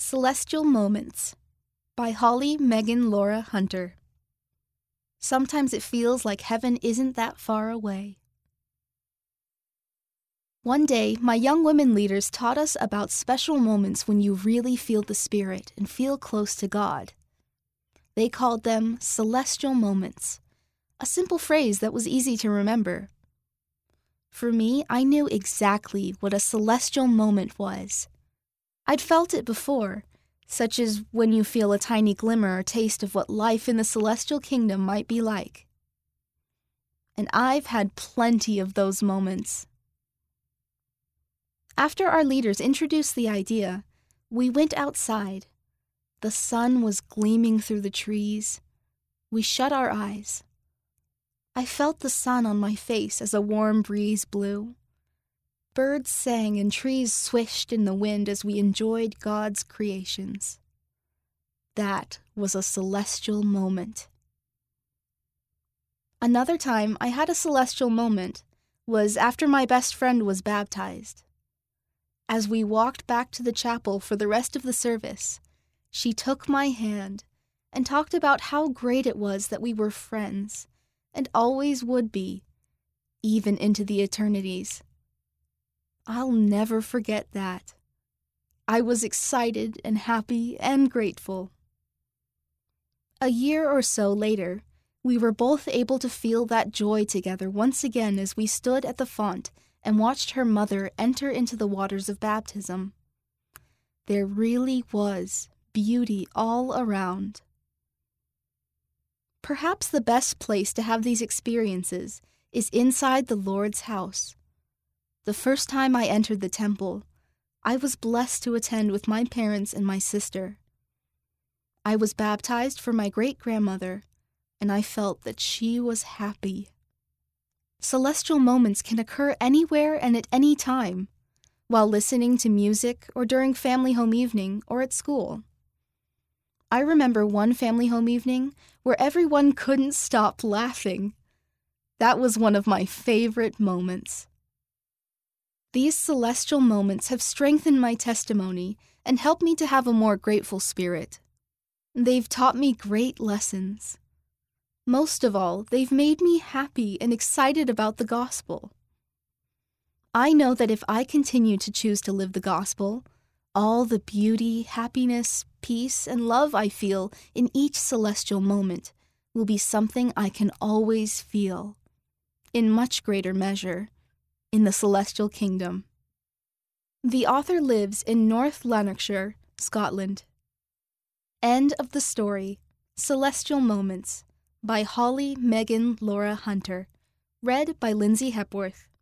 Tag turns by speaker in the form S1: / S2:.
S1: Celestial Moments by Holly Megan Laura Hunter. Sometimes it feels like heaven isn't that far away. One day, my young women leaders taught us about special moments when you really feel the Spirit and feel close to God. They called them celestial moments, a simple phrase that was easy to remember. For me, I knew exactly what a celestial moment was. I'd felt it before, such as when you feel a tiny glimmer or taste of what life in the celestial kingdom might be like. And I've had plenty of those moments. After our leaders introduced the idea, we went outside. The sun was gleaming through the trees. We shut our eyes. I felt the sun on my face as a warm breeze blew. Birds sang and trees swished in the wind as we enjoyed God's creations. That was a celestial moment. Another time I had a celestial moment was after my best friend was baptized. As we walked back to the chapel for the rest of the service, she took my hand and talked about how great it was that we were friends and always would be, even into the eternities. I'll never forget that. I was excited and happy and grateful. A year or so later, we were both able to feel that joy together once again as we stood at the font and watched her mother enter into the waters of baptism. There really was beauty all around. Perhaps the best place to have these experiences is inside the Lord's house. The first time I entered the temple, I was blessed to attend with my parents and my sister. I was baptized for my great-grandmother, and I felt that she was happy. Celestial moments can occur anywhere and at any time, while listening to music or during family home evening or at school. I remember one family home evening where everyone couldn't stop laughing. That was one of my favorite moments. These celestial moments have strengthened my testimony and helped me to have a more grateful spirit. They've taught me great lessons. Most of all, they've made me happy and excited about the gospel. I know that if I continue to choose to live the gospel, all the beauty, happiness, peace, and love I feel in each celestial moment will be something I can always feel, in much greater measure, in the celestial kingdom. The author lives in North Lanarkshire, Scotland. End of the story, Celestial Moments, by Holly Megan Laura Hunter. Read by Lindsay Hepworth.